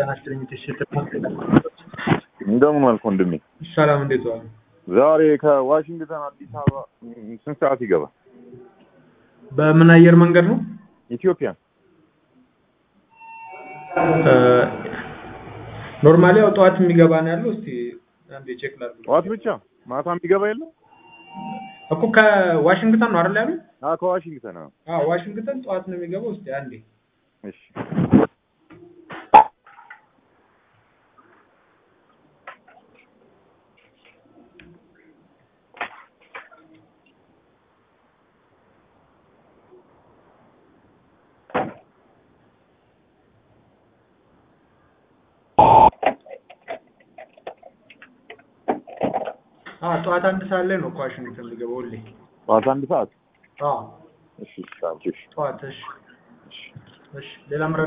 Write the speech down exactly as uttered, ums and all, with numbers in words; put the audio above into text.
ተናስተኝ ተሽተታ እንደምን ዋልክ ወንድሜ? ሰላም እንዴት ዋል? ዛሬ ከዋሽንግተን አዲስ አበባ ስንት ሰዓት ይገባል? በምን አየር መንገድ ነው? ኢትዮጵያ ኖርማሊ ያው ጠዋት የሚገባ ነው ያለው። እስቲ አንዴ ቼክ ላድርግ። ጠዋት ብቻ ማታ የሚገባ የለም እኮ ከዋሽንግተን ነው አይደል ያለው? አዎ ከዋሽንግተን ነው። አዎ ዋሽንግተን ጠዋት ነው የሚገባው። እስቲ አንዴ እሺ አዎ ጠዋት አንድ ሰዓት ላይ ነው ዋሽንግተን የሚገባው ሁሌ። ጠዋት አንድ ሰዓት? አዎ እሺ ታንኪዩ። ጠዋት እሺ እሺ ሌላ